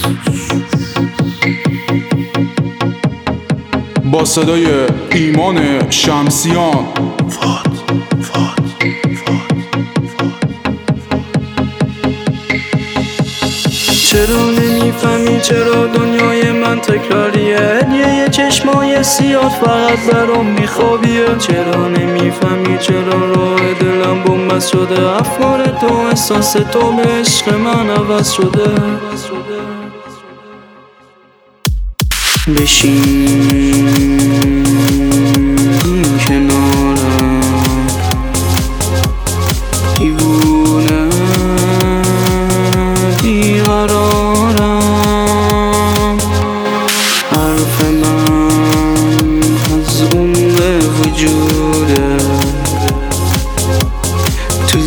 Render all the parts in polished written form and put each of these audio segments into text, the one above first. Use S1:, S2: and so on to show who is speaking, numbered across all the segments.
S1: با صدای ایمان شمسیان.
S2: چرا نمیفهمی چرا دنیای من تکراریه؟ یه چشمای سیاه فقط برام میخوابیه. چرا نمیفهمی چرا راه دلم بنبست شده؟ افکار تو، احساس تو به عشق من عوض شده. بشین کنارم، دیوونه بیقرارم. حرف من از عمق وجوده، تو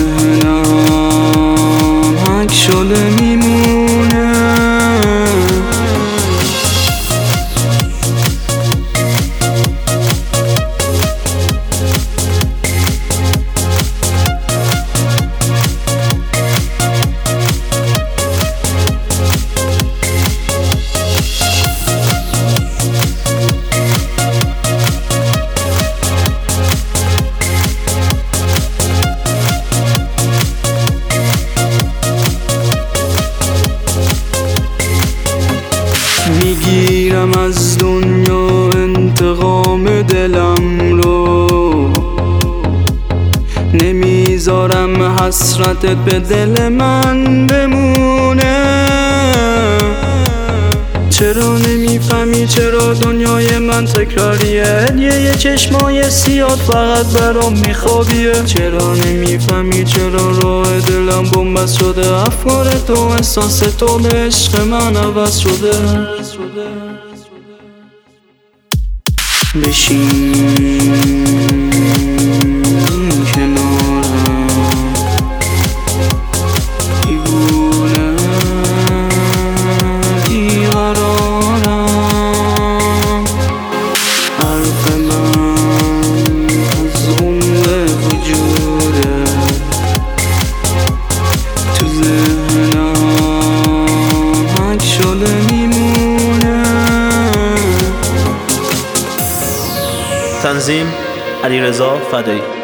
S2: ذهنم حک شده میمونه. میگیرم از دنیا انتقام دلم رو، نمیذارم حسرتت به دل من بمونه. چرا نمیفهمی چرا دنیای من تکراریه؟ یه چشمای سیاه فقط برام میخوابیه. چرا نمیفهمی چرا راه دلم بنبست شده؟ افکار تو، احساس تو به عشق من عوض شده. بشین کنارم، دیوونه بیقرارم. حرف من از عمق وجوده، تو ذهنم حک شده میمونه.
S3: تنظیم علیرضا فدایی.